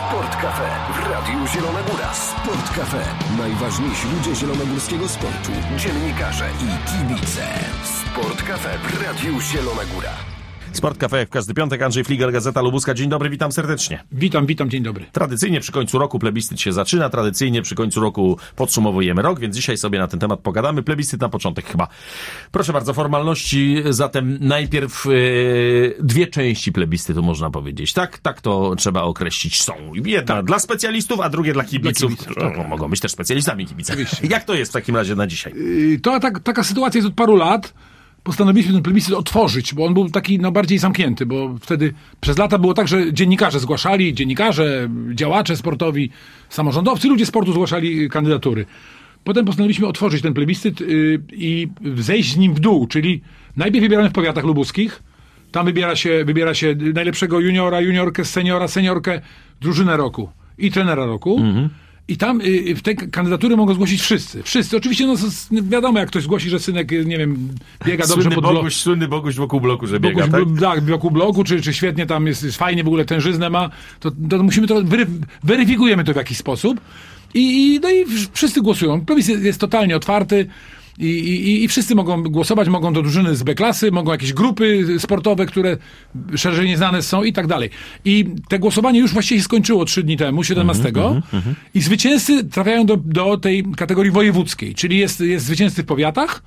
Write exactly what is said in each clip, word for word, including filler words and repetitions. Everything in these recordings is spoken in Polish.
Sport Cafe w Radiu Zielona Góra. Sport Cafe. Najważniejsi ludzie zielonogórskiego sportu, dziennikarze i kibice. Sport Cafe w Radiu Zielona Góra. Sport Cafe jak w każdy piątek. Andrzej Fliger, Gazeta Lubuska. Dzień dobry, witam serdecznie. Witam, witam, dzień dobry. Tradycyjnie przy końcu roku plebiscyt się zaczyna, tradycyjnie przy końcu roku podsumowujemy rok, więc dzisiaj sobie na ten temat pogadamy. Plebiscyt na początek chyba. Proszę bardzo, formalności, zatem najpierw yy, dwie części plebiscytu można powiedzieć. Tak, tak to trzeba określić. Są jedna tak. dla specjalistów, a drugie dla kibiców. Dla kibiców tak. Mogą być też specjalistami kibice. Oczywiście. Jak to jest w takim razie na dzisiaj? Yy, to tak, taka sytuacja jest od paru lat. Postanowiliśmy ten plebiscyt otworzyć, bo on był taki no, bardziej zamknięty, bo wtedy przez lata było tak, że dziennikarze zgłaszali, dziennikarze, działacze sportowi, samorządowcy, ludzie sportu zgłaszali kandydatury. Potem postanowiliśmy otworzyć ten plebiscyt yy, i zejść z nim w dół, czyli najpierw wybieramy w powiatach lubuskich, tam wybiera się, wybiera się najlepszego juniora, juniorkę, seniora, seniorkę, drużynę roku i trenera roku. Mhm. I tam y, w te kandydatury mogą zgłosić wszyscy. Wszyscy. Oczywiście no, wiadomo, jak ktoś zgłosi, że synek, nie wiem, biega dobrze słynny pod bloku. Boguś, słynny Boguś wokół bloku, że biega, Boguś, tak? Tak, wokół bloku, czy, czy świetnie tam jest, jest fajnie, w ogóle tężyznę ma. To, to musimy to, weryf- weryfikujemy to w jakiś sposób. I, i, no i wszyscy głosują. Plebiscyt jest, jest totalnie otwarty. I, i, I wszyscy mogą głosować, mogą do drużyny z B-klasy, mogą jakieś grupy sportowe, które szerzej nieznane są i tak dalej. I te głosowanie już właściwie się skończyło trzy dni temu, siedemnastego Mm-hmm, mm-hmm. I zwycięzcy trafiają do, do tej kategorii wojewódzkiej, czyli jest, jest zwycięzcy w powiatach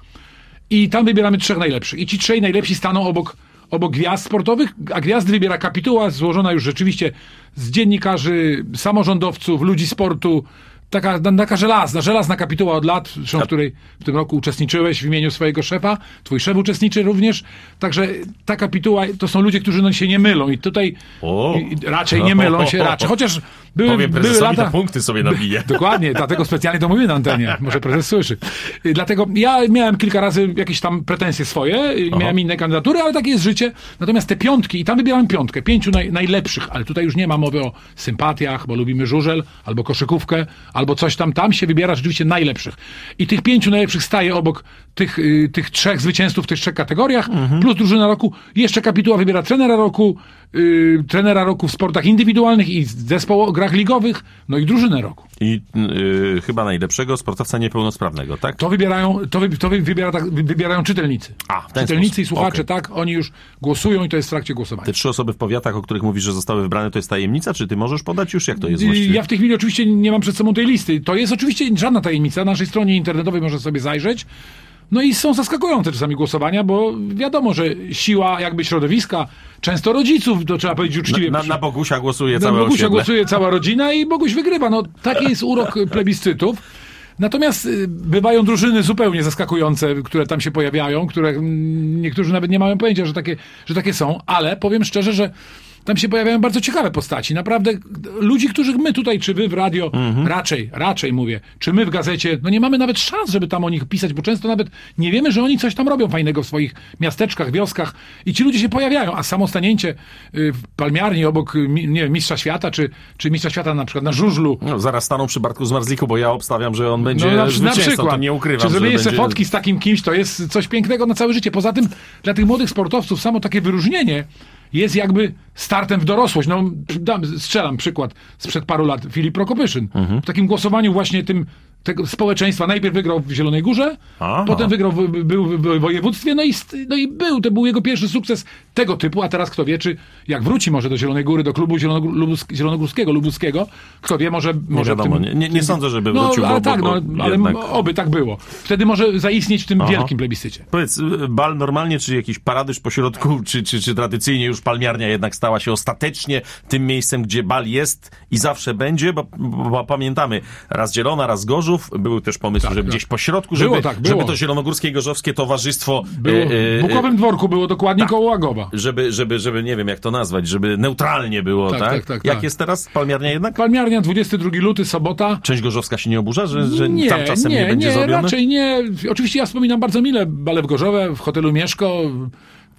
i tam wybieramy trzech najlepszych. I ci trzej najlepsi staną obok, obok gwiazd sportowych, a gwiazdy wybiera kapituła złożona już rzeczywiście z dziennikarzy, samorządowców, ludzi sportu. Taka, taka żelazna, żelazna kapituła od lat, w której w tym roku uczestniczyłeś w imieniu swojego szefa, twój szef uczestniczy również, także ta kapituła to są ludzie, którzy no, się nie mylą i tutaj o. i, raczej nie mylą się, raczej, chociaż były, Powiem były lata... te punkty sobie nabiję. Dokładnie, dlatego specjalnie to mówię na antenie, może prezes słyszy. Dlatego ja miałem kilka razy jakieś tam pretensje swoje, Aha. miałem inne kandydatury, ale takie jest życie, natomiast te piątki, i tam wybierałem piątkę, pięciu naj, najlepszych, ale tutaj już nie ma mowy o sympatiach, bo lubimy żużel, albo koszykówkę, albo coś tam, tam się wybiera rzeczywiście najlepszych. I tych pięciu najlepszych staje obok tych, y, tych trzech zwycięzców w tych trzech kategoriach, mhm. plus drużyna roku. Jeszcze kapituła wybiera trenera roku, y, trenera roku w sportach indywidualnych i zespoł o grach ligowych, no i drużynę roku. I y, chyba najlepszego sportowca niepełnosprawnego, tak? To wybierają, to, wy, to wy, wybiera, tak, wybierają czytelnicy. A, w ten czytelnicy sposób. i słuchacze, okay. tak, oni już głosują i to jest w trakcie głosowania. Te trzy osoby w powiatach, o których mówisz, że zostały wybrane, to jest tajemnica? Czy ty możesz podać już, jak to jest właściwie? Ja w tej chwili oczywiście nie mam przed sobą tej listy. To jest oczywiście żadna tajemnica. Na naszej stronie internetowej można sobie zajrzeć. No i są zaskakujące czasami głosowania, bo wiadomo, że siła jakby środowiska, często rodziców, to trzeba powiedzieć uczciwie. Na, na, na Bogusia głosuje na całe Bogusia osiedle. głosuje cała rodzina i Boguś wygrywa. No taki jest urok plebiscytów. Natomiast bywają drużyny zupełnie zaskakujące, które tam się pojawiają, które niektórzy nawet nie mają pojęcia, że takie, że takie są, ale powiem szczerze, że tam się pojawiają bardzo ciekawe postaci. Naprawdę ludzi, których my tutaj, czy wy w radio, mm-hmm. raczej, raczej mówię, czy my w gazecie, no nie mamy nawet szans, żeby tam o nich pisać, bo często nawet nie wiemy, że oni coś tam robią fajnego w swoich miasteczkach, wioskach i ci ludzie się pojawiają, a samo stanięcie w Palmiarni obok, nie wiem, mistrza świata, czy, czy mistrza świata na przykład na żużlu. No, zaraz staną przy Bartku Zmarzliku, bo ja obstawiam, że on będzie no, na, zwycięzcą, na przykład. To nie ukrywam. Czy zrobienie będzie... sobie fotki z takim kimś, to jest coś pięknego na całe życie. Poza tym dla tych młodych sportowców samo takie wyróżnienie jest jakby startem w dorosłość. No, dam, strzelam przykład sprzed paru lat. Filip Prokopyszyn. Mhm. W takim głosowaniu właśnie tym tego społeczeństwa najpierw wygrał w Zielonej Górze, Aha. potem wygrał w, był w województwie, no i, no i był, to był jego pierwszy sukces tego typu, a teraz kto wie, czy jak wróci może do Zielonej Góry, do klubu Zielonogórskiego, Zielonogórskiego, Lubuskiego, kto wie, może... może nie wiadomo, tym, nie, nie, nie sądzę, żeby no, wrócił, ale bo, tak, bo, no, ale jednak... oby tak było. Wtedy może zaistnieć w tym Aha. wielkim plebiscycie. Powiedz, bal normalnie, czy jakiś paradyż po środku, czy, czy, czy tradycyjnie już Palmiarnia jednak stała się ostatecznie tym miejscem, gdzie bal jest i zawsze będzie, bo, bo, bo pamiętamy, raz Zielona, raz Gorzów, były też pomysły, tak, żeby tak. gdzieś po środku, żeby, było, tak, było. żeby to zielonogórskie i gorzowskie towarzystwo... Było. W Bukowym Dworku było dokładnie tak, koło Łagowa. Żeby, żeby, żeby, nie wiem jak to nazwać, żeby neutralnie było, tak? tak? tak, tak jak tak. jest teraz? Palmiarnia jednak? Palmiarnia, dwudziestego drugiego lutego, sobota. Część gorzowska się nie oburza, że, że nie, tam czasem nie, nie będzie nie, zrobione? raczej nie. Oczywiście ja wspominam bardzo mile bale w Gorzowie, w hotelu Mieszko,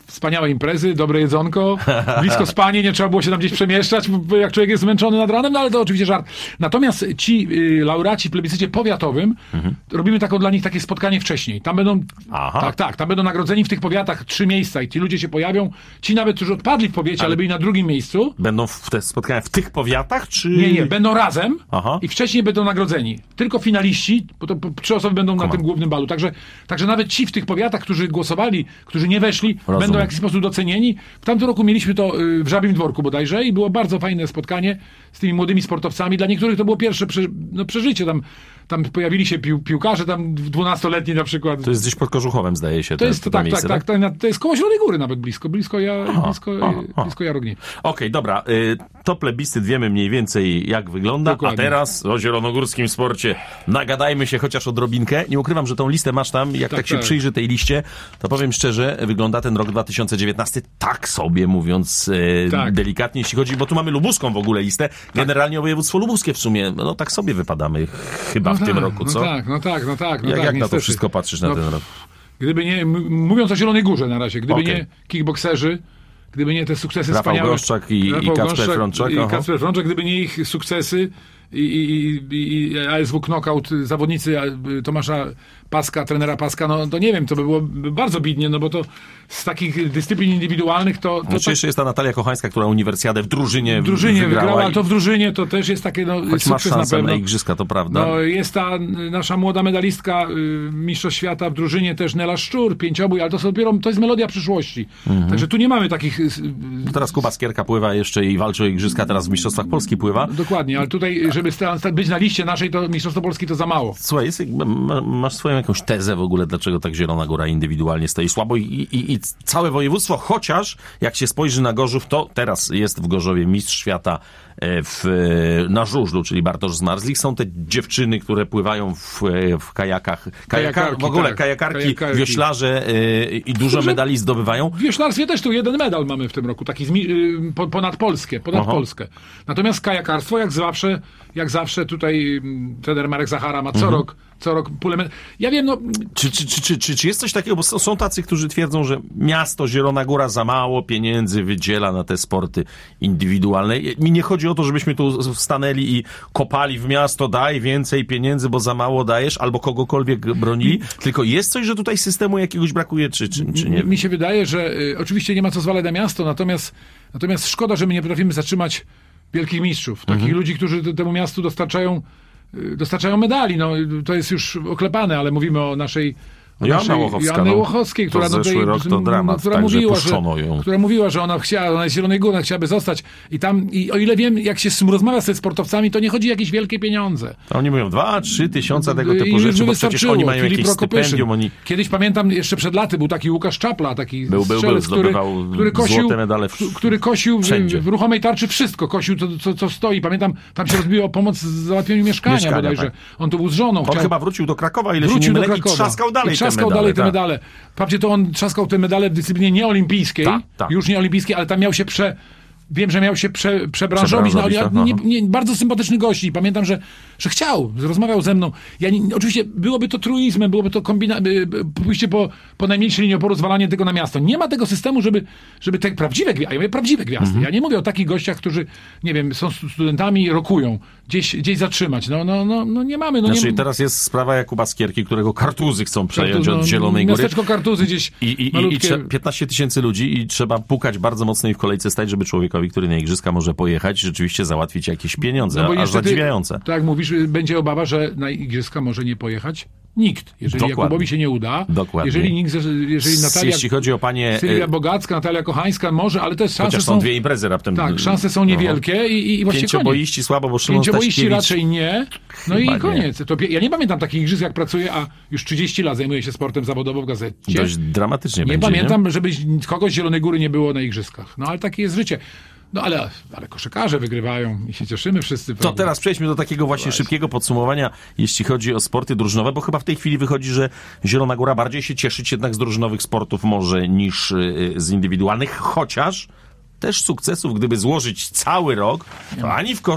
wspaniałe imprezy, dobre jedzonko, blisko spanie, nie trzeba było się tam gdzieś przemieszczać, jak człowiek jest zmęczony nad ranem, no ale to oczywiście żart. Natomiast ci y, laureaci w plebiscycie powiatowym, mhm. robimy taką dla nich takie spotkanie wcześniej. Tam będą, Aha. tak, tak, tam będą nagrodzeni w tych powiatach trzy miejsca i ci ludzie się pojawią, ci nawet, którzy odpadli w powiecie, ale, ale byli na drugim miejscu. Będą w te spotkania w tych powiatach, czy... Nie, nie, będą razem Aha. i wcześniej będą nagrodzeni. Tylko finaliści, bo to trzy osoby będą Come na on. tym głównym balu. Także, także nawet ci w tych powiatach, którzy głosowali, którzy nie weszli, Rozumiem. będą w jakiś sposób docenieni. W tamtym roku mieliśmy to w Żabim Dworku bodajże i było bardzo fajne spotkanie z tymi młodymi sportowcami. Dla niektórych to było pierwsze prze, no, przeżycie. Tam, tam pojawili się pił, piłkarze, tam dwunastoletni na przykład. To jest gdzieś pod Kożuchowem, zdaje się. To te, jest, to tak, miejsce, tak, tak, tak. To jest koło Zielonej Góry nawet blisko. Blisko, ja, aha, blisko, aha, aha. blisko Jarogni. Okej, okay, dobra. Y, to plebiscyt wiemy mniej więcej jak wygląda, Dokładnie. A teraz o zielonogórskim sporcie nagadajmy się chociaż odrobinkę. Nie ukrywam, że tą listę masz tam. Jak tak, tak się tak. przyjrzy tej liście, to powiem szczerze, wygląda ten rok dwa tysiące dziewiętnasty tak sobie, mówiąc y, tak. delikatnie, jeśli chodzi, bo tu mamy lubuską w ogóle listę. Generalnie o województwo lubuskie w sumie, no tak sobie wypadamy chyba no w tak, tym roku, co? No tak, no tak, no tak. No jak tak, jak niestety. na to wszystko patrzysz na no, ten rok? Gdyby nie, mówiąc o Zielonej Górze na razie, gdyby okay. nie kickbokserzy, gdyby nie te sukcesy Rafał wspaniałe... Goszczak i, Rafał i Kacper Goszczak Frączak. I Kacper Frączak, gdyby nie ich sukcesy i, i, i, i A S W Knockout, zawodnicy Tomasza Paska, trenera Paska, no to nie wiem, to by było bardzo bidnie, no bo to z takich dyscyplin indywidualnych to... to znaczy tak... jeszcze jest ta Natalia Kochańska, która uniwersjadę w drużynie W drużynie wygrała, wygrała ale to w drużynie to też jest takie, no, choć masz sukces na pewno. na igrzyska, to prawda. No jest ta nasza młoda medalistka y, mistrzostw świata w drużynie też Nela Szczur, pięciobój, ale to są dopiero, to jest melodia przyszłości. Mhm. Także tu nie mamy takich... Y, teraz Kuba Skierka pływa jeszcze i walczy o igrzyska, teraz w Mistrzostwach Polski pływa. Dokładnie, ale tutaj, żeby sta, sta, być na liście naszej, to Mistrzostwo Polski to za mało. Słuchaj, jest, ma, masz swoją jakąś tezę w ogóle, dlaczego tak Zielona Góra indywidualnie stoi słabo i, i, i całe województwo, chociaż jak się spojrzy na Gorzów, to teraz jest w Gorzowie mistrz świata w, na żużlu, czyli Bartosz Zmarzlik. Są te dziewczyny, które pływają w, w kajakach, kajaka, w ogóle tak, kajakarki, kajakarki, wioślarze yy, i dużo Dobrze. medali zdobywają. W wioślarstwie też tu jeden medal mamy w tym roku, taki zmi- yy, po, ponad Polskę, ponad Aha. Polskę. Natomiast kajakarstwo, jak zawsze, jak zawsze tutaj trener Marek Zachara ma co mhm. rok co rok pulę med- Ja wiem, no... Czy, czy, czy, czy, czy, czy jest coś takiego, bo są tacy, którzy twierdzą, że miasto Zielona Góra za mało pieniędzy wydziela na te sporty indywidualne. Mi nie chodzi o to, żebyśmy tu stanęli i kopali w miasto, daj więcej pieniędzy, bo za mało dajesz, albo kogokolwiek bronili, tylko jest coś, że tutaj systemu jakiegoś brakuje, czy, czy, czy nie? Mi się wydaje, że y, oczywiście nie ma co zwalać na miasto, natomiast, natomiast szkoda, że my nie potrafimy zatrzymać wielkich mistrzów, takich mhm. ludzi, którzy temu miastu dostarczają dostarczają medali, no to jest już oklepane, ale mówimy o naszej o Joanna Łochowska, Joanny no, Łochowskiej, która, to zeszły no, rok to dramat, która, tak, mówiła, że ją. która mówiła, że ona chciała, ona jest z Zielonej Góry, chciałaby zostać i tam, i o ile wiem, jak się rozmawia ze sportowcami, to nie chodzi o jakieś wielkie pieniądze. Oni mówią dwa, trzy tysiące tego typu rzeczy, bo przecież oni mają Filip jakieś stypendium. Oni... Kiedyś pamiętam, jeszcze przed laty był taki Łukasz Czapla, taki był, był, strzelec, był, który, który kosił, złote medale w... który kosił w, w ruchomej tarczy wszystko, kosił co, co, co stoi. Pamiętam, tam się rozbiło o pomoc w załatwieniu mieszkania, mieszkania bodajże. Tak. On tu był z żoną. On chciał... chyba wrócił do Krakowa, ile się nie mylę, i trzaskał dalej I trzaskał te medale. dalej te tak. medale. Papcie, to on trzaskał te medale w dyscyplinie nieolimpijskiej, ta, ta. już nieolimpijskiej, ale tam miał się prze... Wiem, że miał się prze, przebranżowić, no, ale nie, nie, bardzo sympatyczny gość i pamiętam, że, że chciał, rozmawiał ze mną. Ja nie, oczywiście byłoby to truizmem, byłoby to kombina, pójście po, po najmniejszej linii oporu, zwalanie tego na miasto. Nie ma tego systemu, żeby, żeby te prawdziwe gwiazdy, ja mówię prawdziwe gwiazdy, mm-hmm. ja nie mówię o takich gościach, którzy, nie wiem, są studentami i rokują, gdzieś, gdzieś zatrzymać. No, no, no, no nie mamy. No, znaczy nie... teraz jest sprawa Jakuba Skierki, którego Kartuzy chcą przejąć no, od Zielonej Góry. Miasteczko Kartuzy gdzieś I, i, malutkie... i piętnaście tysięcy ludzi i trzeba pukać bardzo mocno i w kolejce stać, żeby człowiekowi, który na igrzyska może pojechać, rzeczywiście załatwić jakieś pieniądze, no bo aż niestety, zadziwiające. Tak jak mówisz, będzie obawa, że na igrzyska może nie pojechać nikt. Jeżeli Dokładnie. Jakubowi się nie uda, Dokładnie. jeżeli nikt, jeżeli Natalia... Jeśli chodzi o panie... Sylwia Bogacka, Natalia Kochańska może, ale też szanse Chociaż są... są dwie imprezy raptem. Tak, szanse są niewielkie i, i właściwie Pięcioboiści słabo, bo Szymon Pięcioboiści raczej nie. No Chyba i koniec. To, ja nie pamiętam takich igrzysk, jak pracuję, a już trzydzieści lat zajmuję się sportem zawodowo w gazecie. Dość dramatycznie nie będzie, pamiętam, nie? żeby kogoś z Zielonej Góry nie było na igrzyskach. No ale takie jest życie. No ale, ale koszykarze wygrywają i się cieszymy wszyscy. Prawda? To teraz przejdźmy do takiego właśnie Właśnie. szybkiego podsumowania, jeśli chodzi o sporty drużynowe, bo chyba w tej chwili wychodzi, że Zielona Góra bardziej się cieszyć jednak z drużynowych sportów może niż y, z indywidualnych, chociaż też sukcesów, gdyby złożyć cały rok, to ani w koszu,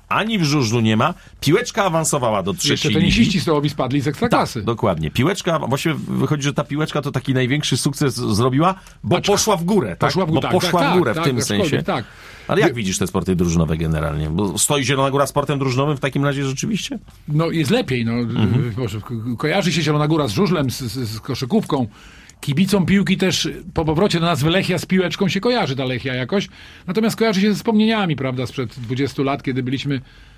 ani w żużlu nie ma. Piłeczka awansowała do trzeciej Jeszcze ligi. tenisiści stołowi spadli z Ekstraklasy. Tak, dokładnie. Piłeczka, właściwie wychodzi, że ta piłeczka to taki największy sukces zrobiła, bo Paczka. poszła w górę. Tak? Poszła w górę, bo tak, poszła tak, w górę tak, w tym tak, sensie. Tak. Ale jak widzisz te sporty drużynowe generalnie? Bo stoi Zielona Góra sportem drużynowym w takim razie rzeczywiście? No jest lepiej. No. Mhm. Boże, ko- kojarzy się Zielona Góra z żużlem, z, z, z koszykówką. Kibicom piłki też po powrocie do nazwy Lechia z piłeczką się kojarzy ta Lechia jakoś. Natomiast kojarzy się ze wspomnieniami, prawda, sprzed dwudziestu lat, kiedy byliśmy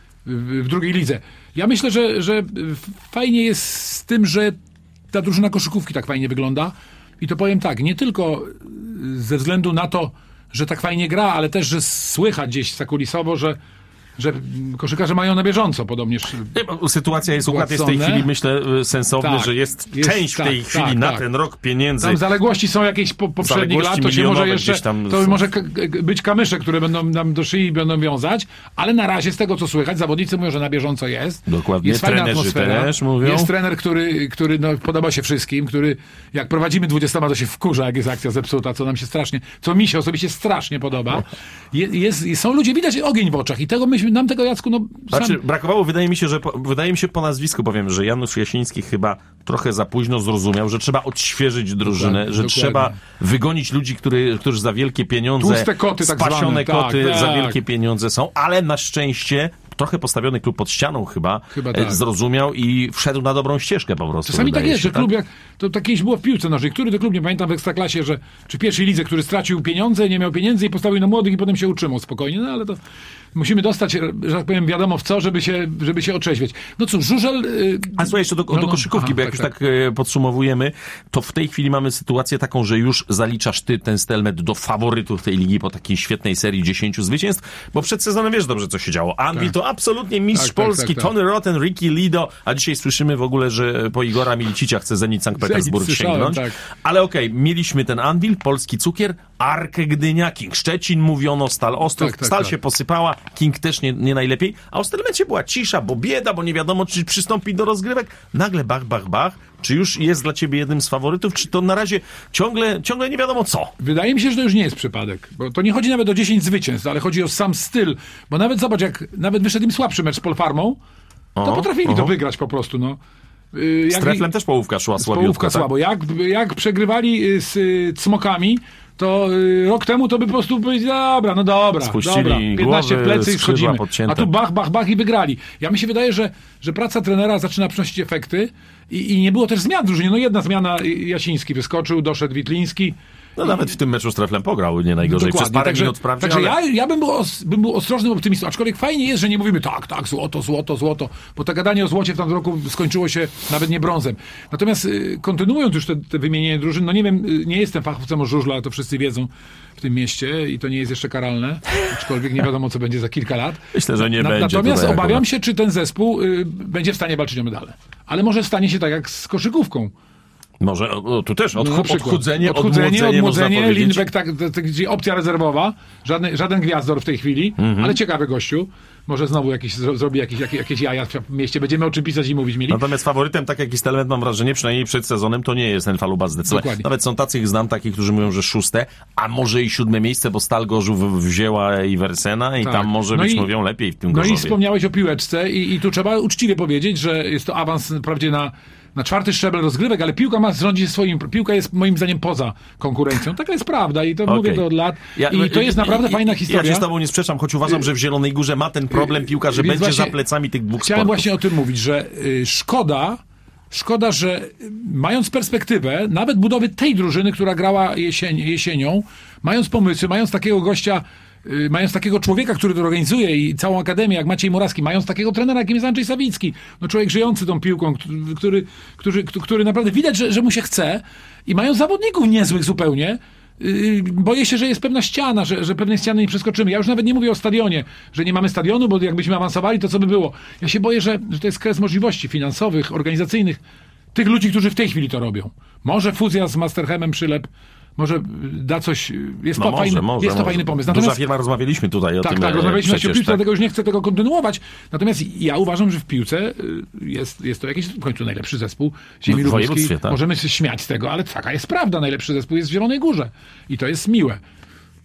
w, w drugiej lidze. Ja myślę, że, że fajnie jest z tym, że ta drużyna koszykówki tak fajnie wygląda. I to powiem tak, nie tylko ze względu na to, że tak fajnie gra, ale też, że słychać gdzieś zakulisowo, że że koszykarze mają na bieżąco podobnież. Sytuacja jest, układ jest w tej chwili, myślę, sensowny, tak, że jest, jest część w tej tak, chwili tak, na tak. ten rok pieniędzy. Tam zaległości są jakieś po, poprzednich lat, to się może jeszcze, tam to są. może k- być kamysze, które będą nam do szyi będą wiązać, ale na razie z tego, co słychać, zawodnicy mówią, że na bieżąco jest. Dokładnie, Jest fajna trenerzy atmosfera. też mówią. Jest trener, który, który no, podoba się wszystkim, który jak prowadzimy dwudziestoma, to się wkurza, jak jest akcja zepsuta, co nam się strasznie, co mi się osobiście strasznie podoba. Je, jest, są ludzie, widać ogień w oczach i tego myśmy, nam tego, Jacku, no Znaczy, sam... brakowało, wydaje mi się, że po, wydaje mi się po nazwisku powiem, że Janusz Jasiński chyba trochę za późno zrozumiał, że trzeba odświeżyć drużynę, Dokładnie, że dokładnie. trzeba wygonić ludzi, który, którzy za wielkie pieniądze, Tłuste koty tak spasione zwane, tak, koty tak. za wielkie pieniądze są, ale na szczęście trochę postawiony klub pod ścianą chyba, Chyba e, tak. zrozumiał i wszedł na dobrą ścieżkę po prostu. Czasami tak wydaje jest, się, że klub, jak, to tak kiedyś było w piłce nożnej, który to klub, nie pamiętam, w Ekstraklasie, że czy w pierwszej lidze, który stracił pieniądze, nie miał pieniędzy i postawił na młodych i potem się utrzymał spokojnie, no ale to musimy dostać, że tak powiem, wiadomo w co, żeby się, żeby się otrzeźwieć. No cóż, żużel... Yy, A słuchaj, jeszcze do, no, do no, koszykówki, aha, bo jak tak, już tak, tak podsumowujemy, to w tej chwili mamy sytuację taką, że już zaliczasz ty ten Stelmet do faworytów tej ligi po takiej świetnej serii dziesięciu zwycięstw, bo przed sezonem wiesz dobrze, co się działo. Anvil Tak. to absolutnie mistrz Tak, tak, Polski, tak, tak. Tony Rotten, Ricky Lido, a dzisiaj słyszymy w ogóle, że po Igora Milicicia chce Zenit Sankt Petersburg Zenit, słyszałem, sięgnąć. tak. Ale okej, okay, mieliśmy ten Anvil, polski cukier, Arkę Gdynia, King Szczecin, mówiono, Stal Ostrów, Tak, tak, Stal tak. się posypała, King też nie, nie najlepiej, a o Stelmecie była cisza, bo bieda, bo nie wiadomo, czy przystąpi do rozgrywek. Nagle bach, bach, bach. Czy już jest dla ciebie jednym z faworytów, czy to na razie ciągle, ciągle nie wiadomo co? Wydaje mi się, że to już nie jest przypadek, bo to nie chodzi nawet o dziesięć zwycięstw, ale chodzi o sam styl, bo nawet zobacz, jak nawet wyszedł im słabszy mecz z Polfarmą, to O, potrafili o. to wygrać po prostu, no. Yy, Z jak- Treflem też połówka szła słabiutko. Połówka tak? słabo. Jak, jak przegrywali y, z y, Cmokami, to y, rok temu to by po prostu powiedzieli, dobra, no dobra, Spuścili dobra, piętnaście w głowy, plecy i skrzydła schodzimy. podcięte. A tu bach, bach, bach i wygrali. Ja mi się wydaje, że, że praca trenera zaczyna przynosić efekty i, i nie było też zmian w drużynie. No jedna zmiana, y, Jasiński wyskoczył, doszedł Witliński. No nawet w tym meczu z Treflem pograł nie najgorzej. Przez parę także, minut wprawdzie, Także ale... ja, ja bym, był os, bym był ostrożnym optymistą, aczkolwiek fajnie jest, że nie mówimy tak, tak, złoto, złoto, złoto, bo to gadanie o złocie w tamtym roku skończyło się nawet nie brązem. Natomiast y, kontynuując już te, te wymienienie drużyn, no nie wiem, y, nie jestem fachowcem o żużlu, ale to wszyscy wiedzą w tym mieście i to nie jest jeszcze karalne, aczkolwiek nie wiadomo, co będzie za kilka lat. Myślę, że nie Na, będzie. Natomiast tutaj obawiam akurat. się, czy ten zespół y, będzie w stanie walczyć o medale. Ale może stanie się tak jak z koszykówką. Może o, tu też odchu- No, na przykład. odchudzenie, odchudzenie, odmłodzenie, można odmłodzenie powiedzieć. Lindbeck, tak, to, to, gdzie opcja rezerwowa, żaden, żaden gwiazdor w tej chwili, Mhm. ale ciekawy gościu. Może znowu jakiś, zro, zrobi jakieś, jakieś, jakieś jaja w mieście, będziemy o czym pisać i mówić mieli. Natomiast faworytem, tak jak i Stelmet, mam wrażenie, przynajmniej przed sezonem, to nie jest ten Faluba zdecydowanie. Dokładnie. Nawet są tacy, ich znam, takich, którzy mówią, że szóste, a może i siódme miejsce, bo Stal Gorzów wzięła i Wersena i Tak. tam może No być, i- mówią, lepiej w tym No Gorzowie. i wspomniałeś o piłeczce i, i tu trzeba uczciwie powiedzieć, że jest to awans wprawdzie na, na czwarty szczebel rozgrywek, ale piłka ma rządzić się swoim. Piłka jest moim zdaniem poza konkurencją. Taka jest prawda i to Okej. mówię to od lat. Ja- I to jest naprawdę i- fajna i- historia. Ja się z tobą nie sprzeczam, choć uważam, że w Zielonej Górze ma ten problem piłka, że Więc będzie właśnie za plecami tych dwóch Chciałem sportów. właśnie o tym mówić, że y, szkoda, szkoda, że y, mając perspektywę, nawet budowy tej drużyny, która grała jesień, jesienią, mając pomysły, mając takiego gościa, y, mając takiego człowieka, który to organizuje i całą akademię, jak Maciej Morawski, mając takiego trenera, jakim jest Andrzej Sawicki, no człowiek żyjący tą piłką, który, który, który, który naprawdę widać, że, że mu się chce i mając zawodników niezłych zupełnie. Yy, boję się, że jest pewna ściana, że, że pewnej ściany nie przeskoczymy. Ja już nawet nie mówię o stadionie, że nie mamy stadionu, bo jakbyśmy awansowali, to co by było? Ja się boję, że, że to jest kres możliwości finansowych, organizacyjnych tych ludzi, którzy w tej chwili to robią. Może fuzja z Masterchemem Przylep, może da coś, jest No to, może, fajny, może, jest to może. fajny pomysł. Duża Natomiast, firma, rozmawialiśmy tutaj o tak, tym. tak, e, rozmawialiśmy na przecież, piłce, tak. dlatego już nie chcę tego kontynuować. Natomiast ja uważam, że w piłce y, jest, jest to jakiś w końcu najlepszy zespół ziemi No, w lubuskiej. województwie, tak. Możemy się śmiać z tego, ale taka jest prawda. Najlepszy zespół jest w Zielonej Górze. I to jest miłe.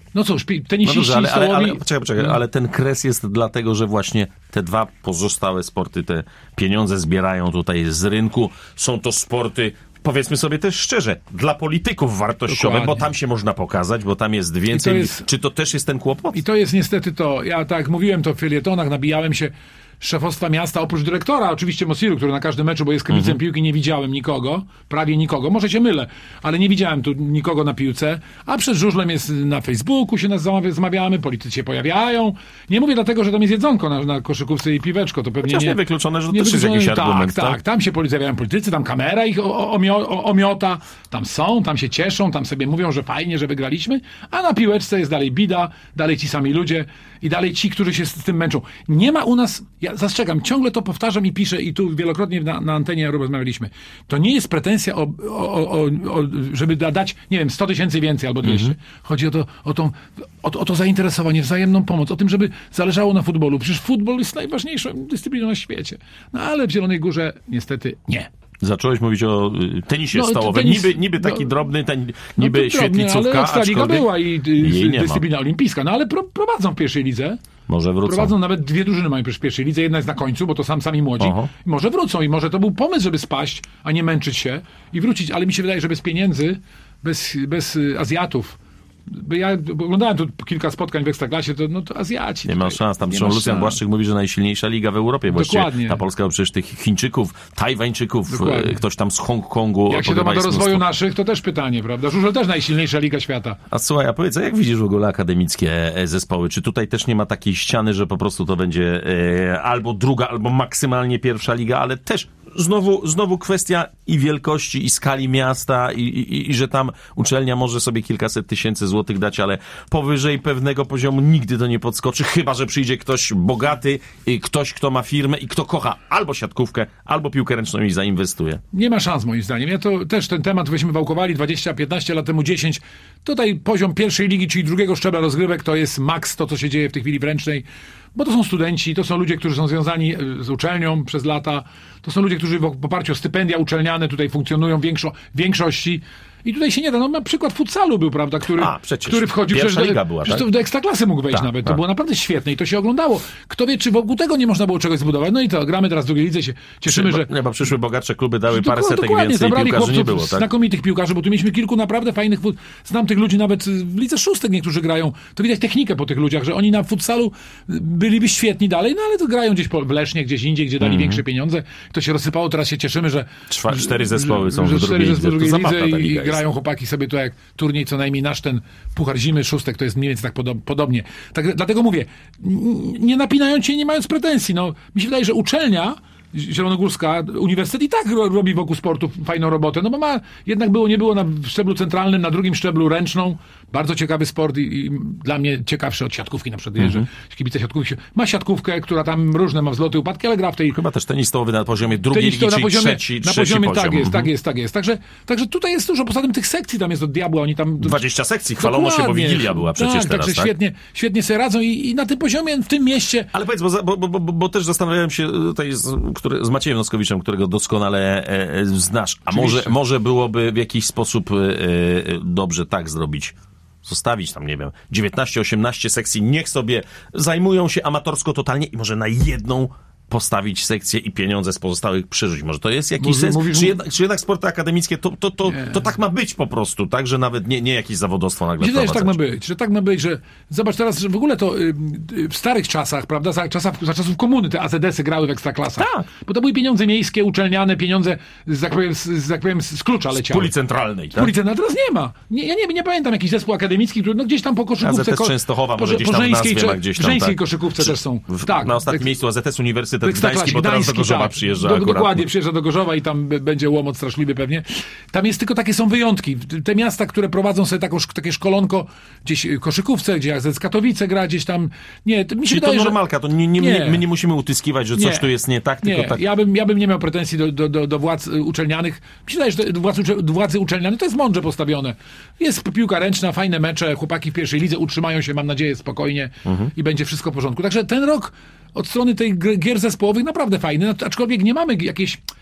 No cóż, tenisiści no dobrze, ale, ale, stołowi... ale, poczekaj, poczekaj, ale ten kres jest dlatego, że właśnie te dwa pozostałe sporty, te pieniądze zbierają tutaj z rynku. Są to sporty, powiedzmy sobie też szczerze, dla polityków wartościowe, Dokładnie. bo tam się można pokazać, bo tam jest więcej. to jest- Czy to też jest ten kłopot? I to jest niestety to. Ja tak jak mówiłem to w felietonach, nabijałem się szefostwa miasta, oprócz dyrektora, oczywiście Mosiru, który na każdym meczu, bo jest kibicem piłki, nie widziałem nikogo, prawie nikogo, może się mylę, ale nie widziałem tu nikogo na piłce, a przed żużlem jest na Facebooku, się nas zamawiamy, politycy się pojawiają. Nie mówię dlatego, że tam jest jedzonko na, na koszykówce i piweczko, to pewnie Chociaż nie... niewykluczone, że to nie też jest jakiś tak, argument, tak, tak? tam się pojawiają politycy, tam kamera ich o, o, omio, o, omiota, tam są, tam się cieszą, tam sobie mówią, że fajnie, że wygraliśmy, a na piłeczce jest dalej bida, dalej ci sami ludzie i dalej ci, którzy się z, z tym męczą. Nie ma u nas, ja zastrzegam, ciągle to powtarzam i piszę i tu wielokrotnie na, na antenie rozmawialiśmy. To nie jest pretensja, o, o, o, o, żeby da- dać, nie wiem, sto tysięcy więcej albo dwieście. Mhm. Chodzi o to, o, tą, o, o to zainteresowanie, wzajemną pomoc, o tym, żeby zależało na futbolu. Przecież futbol jest najważniejszą dyscypliną na świecie. No ale w Zielonej Górze niestety nie. Zacząłeś mówić o y, tenisie No, stołowym. tenis- Niby, niby taki no, drobny, ten, No niby to drobnie, świetlicówka, ale Ekstraliga aczkolwiek była i y, jej nie ma. dyscyplina olimpijska. No ale pro, prowadzą w pierwszej lidze. Może wrócą. Prowadzą nawet dwie drużyny mają w pierwszej lidze. Jedna jest na końcu, bo to sam sami młodzi. Oho. I może wrócą i może to był pomysł, żeby spaść, a nie męczyć się i wrócić. Ale mi się wydaje, że bez pieniędzy, bez, bez y, Azjatów, bo ja bo oglądałem tu kilka spotkań w Ekstraklasie, to, no to Azjaci. Nie ma tutaj, szans. Tam nie zresztą ma Lucjan szans. Błaszczyk mówi, że najsilniejsza liga w Europie. Właściwie Dokładnie. ta Polska, bo przecież tych Chińczyków, Tajwańczyków, Dokładnie. e, ktoś tam z Hongkongu. Jak się to ma do jest rozwoju mnóstwo. naszych, to też pytanie, prawda? Żużel też najsilniejsza liga świata. A słuchaj, a powiedz, a jak widzisz w ogóle akademickie e, zespoły? Czy tutaj też nie ma takiej ściany, że po prostu to będzie e, albo druga, albo maksymalnie pierwsza liga, ale też znowu, znowu kwestia i wielkości, i skali miasta, i, i, i że tam uczelnia może sobie kilkaset tysięcy złotych dać, ale powyżej pewnego poziomu nigdy to nie podskoczy, chyba że przyjdzie ktoś bogaty, i ktoś, kto ma firmę i kto kocha albo siatkówkę, albo piłkę ręczną i zainwestuje. Nie ma szans moim zdaniem. Ja to też ten temat byśmy wałkowali dwadzieścia piętnaście lat temu, dziesięć. Tutaj poziom pierwszej ligi, czyli drugiego szczebla rozgrywek, to jest maks to, co się dzieje w tej chwili w ręcznej, bo to są studenci, to są ludzie, którzy są związani z uczelnią przez lata, to są ludzie, którzy w oparciu o stypendia uczelniane tutaj funkcjonują większo, w większości. I tutaj się nie da. No, na przykład futsalu był, prawda, który, A, przecież. który wchodził Pierwsza przecież do, liga była, przecież tak? to do Ekstraklasy mógł wejść Tak, nawet. To tak. było naprawdę świetne i to się oglądało. Kto wie, czy wokół tego nie można było czegoś zbudować. No i to, gramy teraz w drugiej lidze, się cieszymy, że... Nie, bo przyszły bogatsze kluby dały parę Dokładnie, setek dokładnie, więcej, zabrali piłkarzy chłopców, nie było, tak? znakomitych piłkarzy, bo tu mieliśmy kilku naprawdę fajnych, fut- znam tych ludzi nawet w lidze szóstek niektórzy grają, to widać technikę po tych ludziach, że oni na futsalu byliby świetni dalej, no ale to grają gdzieś po, w Lesznie, gdzieś indziej, gdzie dali Mhm. większe pieniądze, to się rozsypało, teraz się cieszymy, że Czwa- cztery zespoły są że w drugiej cztery zespoły w lidze. To drugiej zabawna ta lidze i, i liga jest. grają chłopaki sobie to jak turniej, co najmniej nasz ten Puchar Zimy szóstek, to jest mniej więcej tak podo- podobnie. Tak, dlatego mówię, n- nie napinając się, nie mając pretensji, no mi się wydaje, że uczelnia zielonogórska, uniwersytet i tak ro- robi wokół sportu fajną robotę, no bo ma, jednak było, nie było na szczeblu centralnym, na drugim szczeblu ręczną, bardzo ciekawy sport i, i dla mnie ciekawszy od siatkówki na przykład, mm-hmm. że kibice siatkówki się, ma siatkówkę, która tam różne ma wzloty, upadki, ale gra w tej... Chyba też tenis stołowy na poziomie drugiej Tenis ligi, to na czyli poziomie, trzeci, na trzeci poziomie poziom. tak jest, Mhm. tak jest, tak jest. Także, także tutaj jest dużo, poza tym tych sekcji tam jest od diabła, oni tam... dwadzieścia sekcji, chwalono się, bo Dokładnie. Wigilia była przecież tak, teraz, także tak? świetnie, świetnie sobie radzą i, i na tym poziomie, w tym mieście... Ale powiedz, bo, za- bo, bo, bo, bo też zastanawiałem się tutaj z, który, z Maciejem Noskowiczem, którego doskonale e, e, znasz. A może, Oczywiście. może byłoby w jakiś sposób e, e, dobrze tak zrobić? Zostawić tam, nie wiem, dziewiętnaście osiemnaście sekcji, niech sobie zajmują się amatorsko totalnie i może na jedną postawić sekcję i pieniądze z pozostałych przerzucić. Może to jest jakiś Mówisz- sens? mówisz- czy, jednak, czy jednak sporty akademickie to, to, to, Nie. to tak ma być po prostu, tak? Że nawet nie, nie jakieś zawodowstwo nagle Myślę, że tak ma wprowadzać. być, że tak ma być, że zobacz teraz, że w ogóle to y, y, w starych czasach, prawda, za, czasach, za czasów komuny te A Z D-sy grały w ekstraklasach. Tak. Bo to były pieniądze miejskie, uczelniane, pieniądze, z, tak powiem, z, z, tak powiem, z klucza Z leciały. puli centralnej, tak? Puli centralnej, teraz nie ma. Nie, ja nie, nie pamiętam jakiś zespół akademicki, który no, gdzieś tam po koszykówce... A Z S ko- Częstochowa, może po- gdzieś po tam w żeńskiej, nazwie ma czy- gdzieś w tam, żeńskiej tak. koszykówce też są. W, tak. na ostatnim Ek- miejscu A Z S Uniwersytet w Ekstraklasie, Gdański, bo teraz do Gdański, Gorzowa tak. przyjeżdża Do, akurat. Dokładnie, przyjeżdża do Gorzowa i tam b- będzie łomot straszliwy pewnie. Tam jest tylko takie są wyjątki. Te miasta, które prowadzą sobie taką, szk- takie szkolonko gdzieś w koszykówce, gdzie jak z Katowice gra gdzieś tam. Nie, to mi się Czyli wydaje, to że... normalka, to nie, nie, Nie. nie, my nie musimy utyskiwać, że coś Nie. tu jest nie tak, tylko Nie, tak. ja bym, ja bym nie miał pretensji do, do, do, do władz y, uczelnianych. Mi się wydaje, że te władz, ucze- władzy uczelniane to jest mądrze postawione. Jest piłka ręczna, fajne mecze, chłopaki w pierwszej lidze utrzymają się, mam nadzieję, spokojnie Mhm. i będzie wszystko w porządku. Także ten rok od strony tej gr- gier zespołowych naprawdę fajny, no, aczkolwiek nie mamy jakiejś...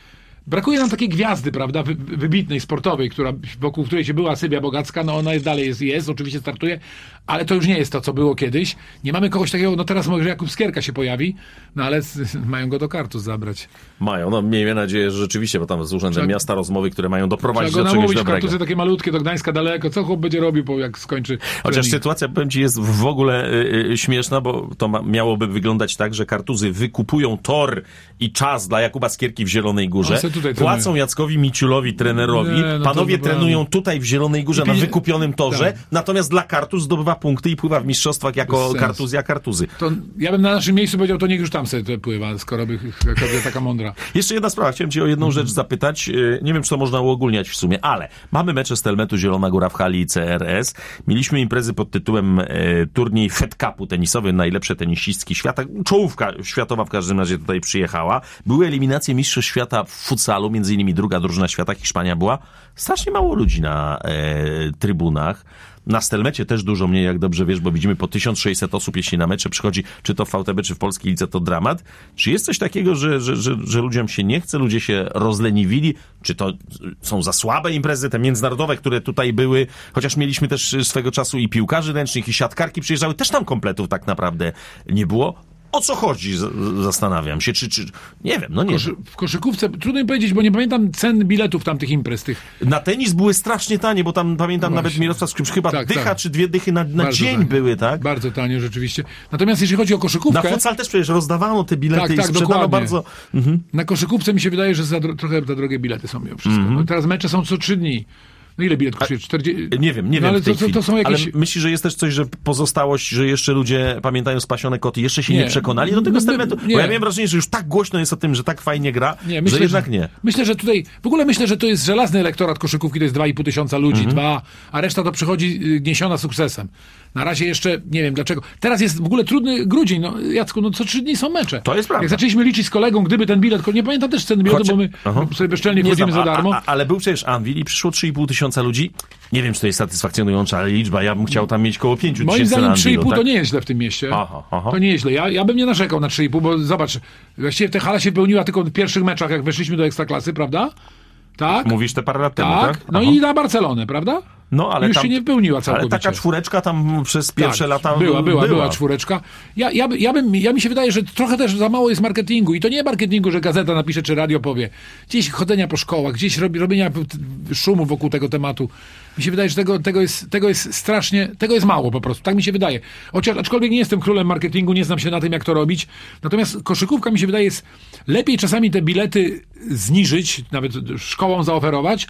Brakuje nam takiej gwiazdy, prawda, wy, wybitnej, sportowej, która, wokół której się była Sylwia Bogacka, no ona jest dalej, jest, jest, oczywiście startuje, ale to już nie jest to, co było kiedyś. Nie mamy kogoś takiego, no teraz może Jakub Skierka się pojawi, no ale z, mają go do Kartus zabrać. Mają, no miejmy nadzieję, że rzeczywiście, bo tam z Urzędem Trzeba, Miasta rozmowy, które mają doprowadzić trzeba do go czegoś namówić, dobrego. Kartusy takie malutkie, do Gdańska daleko, co chłop będzie robił, po jak skończy Chociaż trening. sytuacja, powiem ci, jest w ogóle y, y, śmieszna, bo to ma, miałoby wyglądać tak, że Kartuzy wykupują tor i czas dla Jakuba Skierki w Zielonej Górze, płacą Jackowi Miciulowi, trenerowi, Nie, no panowie to trenują tutaj w Zielonej Górze na wykupionym torze, tak. Natomiast dla Kartuz zdobywa punkty i pływa w mistrzostwach jako Kartuzja Kartuzy. To ja bym na naszym miejscu powiedział, to niech już tam sobie pływa, skoro by kobieta taka mądra. Jeszcze jedna sprawa, chciałem cię o jedną rzecz zapytać, nie wiem, czy to można uogólniać w sumie, ale mamy mecze Stelmetu Zielona Góra w hali C R S, mieliśmy imprezy pod tytułem e, turniej Fed Cupu tenisowy, najlepsze tenisistki świata, czołówka światowa w każdym razie tutaj przyjechała, były eliminacje mistrzostw świata w futsalu, między innymi druga drużyna świata, Hiszpania była, strasznie mało ludzi na e, trybunach. Na Stelmecie też dużo mniej, jak dobrze wiesz, bo widzimy po tysiąc sześćset osób, jeśli na mecze przychodzi, czy to w V T B, czy w Polskiej Lidze, to dramat. Czy jest coś takiego, że, że, że, że ludziom się nie chce, ludzie się rozleniwili? Czy to są za słabe imprezy, te międzynarodowe, które tutaj były? Chociaż mieliśmy też swego czasu i piłkarzy ręcznych, i siatkarki przyjeżdżały, też tam kompletów tak naprawdę nie było. O co chodzi? Zastanawiam się, czy, czy nie wiem, no nie Koszy, w koszykówce, trudno mi powiedzieć, bo nie pamiętam cen biletów tamtych imprez. Tych... Na tenis były strasznie tanie, bo tam pamiętam Właśnie. nawet Mirosław Skrzypcz, chyba tak, dycha tak. czy dwie dychy na, na dzień tanie. były, tak? Bardzo tanie, rzeczywiście. Natomiast jeśli chodzi o koszykówkę... Na futsal też przecież rozdawano te bilety tak, i tak, sprzedano dokładnie. bardzo... Mhm. Na koszykówce mi się wydaje, że za dro... trochę za drogie bilety są mimo wszystko. Mhm. No teraz mecze są co trzy dni. No ile bilet kosztuje? czterdzieści... Nie wiem, nie no, wiem ale w tej to, to, to chwili. są jakieś... Ale myślisz, że jest też coś, że pozostałość, że jeszcze ludzie pamiętają spasione koty, jeszcze się nie, nie przekonali do tego Stelmetu? Bo ja miałem wrażenie, że już tak głośno jest o tym, że tak fajnie gra, nie, myślę, że jednak że, nie. Myślę, że tutaj, w ogóle myślę, że to jest żelazny elektorat koszykówki, to jest dwa i pół tysiąca ludzi, mhm. dwa, a reszta to przychodzi gniesiona sukcesem. Na razie jeszcze, nie wiem dlaczego. Teraz jest w ogóle trudny grudzień, no Jacku, no co trzy dni są mecze. To jest prawda. Jak zaczęliśmy liczyć z kolegą, gdyby ten bilet, nie pamiętam też ceny biletu, bo my Aha. sobie bezczelnie wchodzimy za darmo. A, a, ale był przecież Anvil i przyszło trzy i pół tysiąca ludzi. Nie wiem, czy to jest satysfakcjonująca liczba, ja bym chciał tam mieć koło pięciu tysięcy. Moim zdaniem trzy i pół tak? to nie jest źle w tym mieście. Aha, aha. To nie jest źle. Ja, ja bym nie narzekał na trzy i pół, bo zobacz, właściwie ta hala się pełniła tylko w pierwszych meczach, jak weszliśmy do Ekstraklasy, prawda? Tak? Mówisz te parę lat tak. temu, tak? No i na Barcelonę, prawda? No, ale już tam, się nie wypełniła całkowicie. Ale taka czwóreczka tam przez pierwsze tak, lata była, była, była. była czwóreczka. Ja, ja, ja, bym, ja mi się wydaje, że trochę też za mało jest marketingu. I to nie marketingu, że gazeta napisze, czy radio powie. Gdzieś chodzenia po szkołach, gdzieś robi, robienia szumu wokół tego tematu. Mi się wydaje, że tego, tego, jest, tego jest strasznie, tego jest mało po prostu. Tak mi się wydaje. Chociaż, aczkolwiek nie jestem królem marketingu, nie znam się na tym, jak to robić. Natomiast koszykówka, mi się wydaje, jest lepiej czasami te bilety zniżyć, nawet szkołom zaoferować,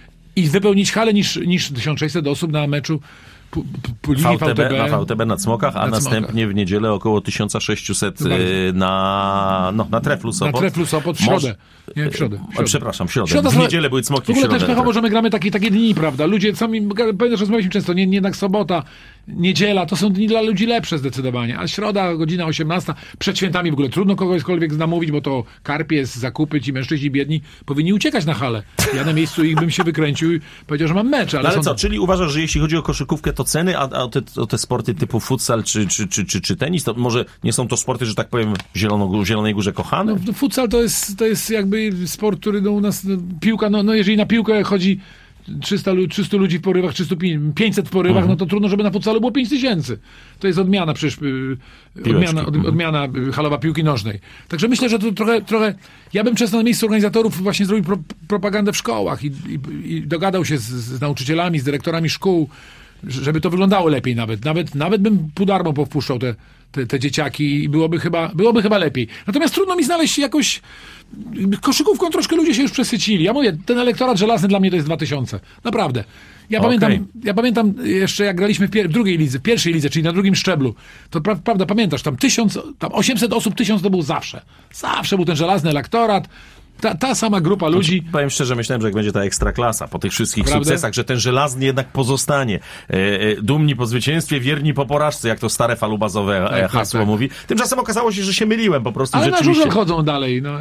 i wypełnić halę niż, niż tysiąc sześćset osób na meczu p- p- Ligi V T B, na V T B na Cmokach, a na następnie Cmokach. w niedzielę około tysiąc sześćset y, na, no, na Treflu Sopot. Na Treflu Sopot w środę. Nie, w środę. W środę. Przepraszam, w środę. Środa, w niedzielę były Cmoki, w ogóle w środę. też pechowo, że my gramy takie, takie dni, prawda? Ludzie sami, pamiętam, że rozmawialiśmy często, nie, nie jednak sobota, niedziela, to są dni dla ludzi lepsze zdecydowanie, a środa, godzina osiemnasta, przed świętami w ogóle trudno kogośkolwiek namówić, bo to karpie, zakupy, ci mężczyźni biedni powinni uciekać na halę. Ja na miejscu ich bym się wykręcił i powiedział, że mam mecz. Ale, no ale są... co, czyli uważasz, że jeśli chodzi o koszykówkę, to ceny, a, a o, te, o te sporty typu futsal czy, czy, czy, czy, czy tenis, to może nie są to sporty, że tak powiem, w Zielono, Zielonej Górze kochane? No, futsal to jest, to jest jakby sport, który no, u nas, no, piłka, no, no jeżeli na piłkę chodzi trzysta, trzysta ludzi w porywach, trzysta, pięćset w porywach, mhm. no to trudno, żeby na futsalu było pięć tysięcy. To jest odmiana przecież, odmiana, od, odmiana halowa piłki nożnej. Także myślę, że to trochę, trochę ja bym często na miejscu organizatorów właśnie zrobił pro, propagandę w szkołach i, i, i dogadał się z, z nauczycielami, z dyrektorami szkół, żeby to wyglądało lepiej nawet. Nawet, nawet bym pół darmo powpuszczał te, te, te dzieciaki i byłoby chyba, byłoby chyba lepiej. Natomiast trudno mi znaleźć jakoś koszykówką, troszkę ludzie się już przesycili. Ja mówię, ten elektorat żelazny dla mnie to jest dwa tysiące. Naprawdę. Ja, okay. pamiętam, ja pamiętam jeszcze, jak graliśmy w, pier- w drugiej lidze, w pierwszej lidze, czyli na drugim szczeblu, to pra- prawda, pamiętasz, tam tysiąc, tam osiemset osób, tysiąc to był zawsze. Zawsze był ten żelazny elektorat. Ta, ta sama grupa ludzi. Znaczy, powiem szczerze, myślałem, że jak będzie ta ekstraklasa po tych wszystkich Prawda? sukcesach, że ten żelazny jednak pozostanie. E, e, dumni po zwycięstwie, wierni po porażce, jak to stare falubazowe tak, hasło tak, tak. mówi. Tymczasem okazało się, że się myliłem po prostu. Ale rzeczywiście. na żurze chodzą dalej. No.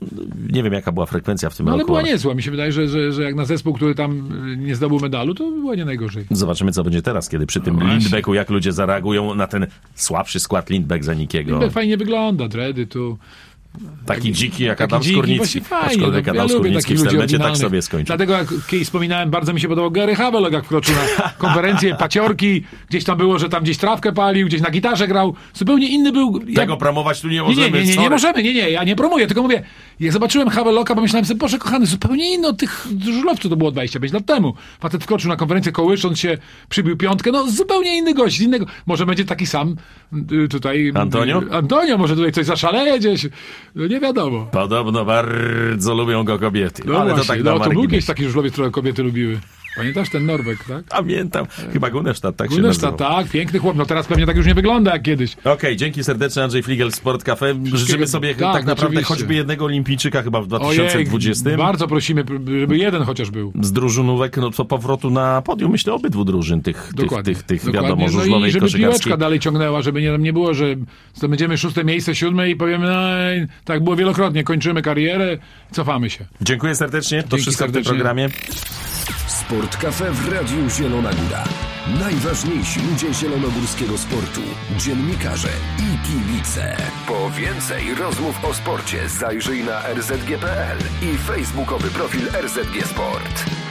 Nie wiem, jaka była frekwencja w tym no, roku. Ale była niezła. Mi się wydaje, że, że, że jak na zespół, który tam nie zdobył medalu, to było nie najgorzej. Zobaczymy, co będzie teraz, kiedy przy tym no Lindbecku, jak ludzie zareagują na ten słabszy skład Lindbeck za nikiego. Lindbeck fajnie wygląda, dready tu. Taki dziki jak Taki Adam dziki, Skórnicki. właśnie fajnie, Aczkolwiek no, ja Adam lubię Skórnicki takich w ludzi Stelmecie tak oryginalnych. sobie skończył. Dlatego jak kiedyś wspominałem, bardzo mi się podobał Gary Havelock, jak wkroczył na konferencję, paciorki, gdzieś tam było, że tam gdzieś trawkę palił, gdzieś na gitarze grał. Zupełnie inny był. Jak... Tego promować tu nie Nie, możemy. nie, nie, nie, nie sorry. możemy, nie, nie, ja nie promuję, tylko mówię, jak zobaczyłem Havelocka, pomyślałem sobie, Boże kochany, zupełnie inny od tych żużlowców, to było dwadzieścia pięć lat temu. Facet wkroczył na konferencję, kołysząc się, przybił piątkę, no zupełnie inny gość, z innego, może będzie taki sam y, tutaj... Antonio? Y, Antonio, może tutaj coś zaszaleje gdzieś, no nie wiadomo. Podobno bardzo lubią go kobiety. No ale właśnie, to tak no na to był margines. kiedyś taki żużlowiec, którego kobiety lubiły. Pamiętasz ten Norweg, tak? Pamiętam. Chyba Gunesztat, tak się Gunesztat, nazywał. tak, piękny chłop, no teraz pewnie tak już nie wygląda jak kiedyś. Okej, dzięki serdecznie, Andrzej Fligel, Sport Cafe. Życzymy sobie tak, tak, naprawdę oczywiście. choćby jednego olimpijczyka chyba w dwa tysiące dwudziestym. Ojej, bardzo prosimy, żeby jeden chociaż był. Z drużynówek, no to powrotu na podium, myślę, obydwu drużyn, tych, tych, Dokładnie. tych, tych Dokładnie. wiadomo, No żużlowej i i żeby koszykarskiej. piłeczka dalej ciągnęła, żeby nie, nie było, że zdobędziemy szóste miejsce, siódme i powiemy, no tak było wielokrotnie, kończymy karierę, cofamy się. Dziękuję serdecznie, to Dzięki wszystko w tym serdecznie. programie. Sport Cafe w Radiu Zielona Góra. Najważniejsi ludzie zielonogórskiego sportu, dziennikarze i kibice. Po więcej rozmów o sporcie zajrzyj na r z g kropka p l i facebookowy profil R Z G Sport.